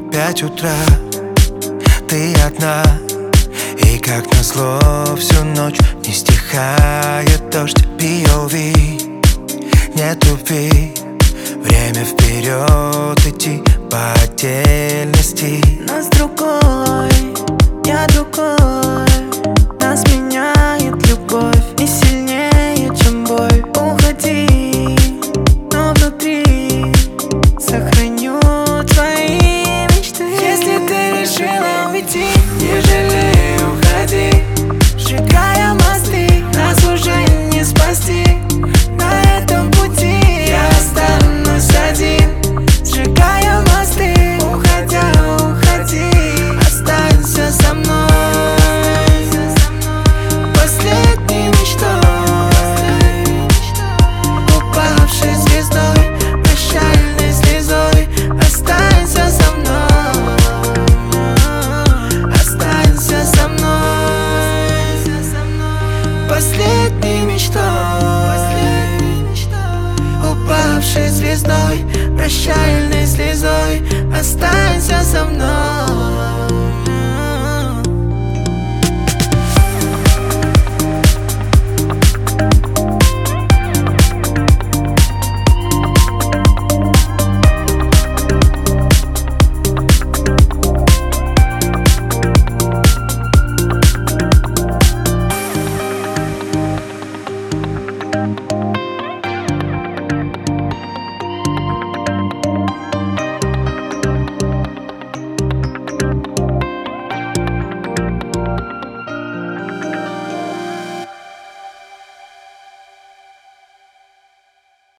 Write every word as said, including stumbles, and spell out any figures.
Пять утра, ты одна, и как назло всю ночь не стихает дождь. пи о ви, нет любви, время вперед идти по отдельности. Нас другой, я другой.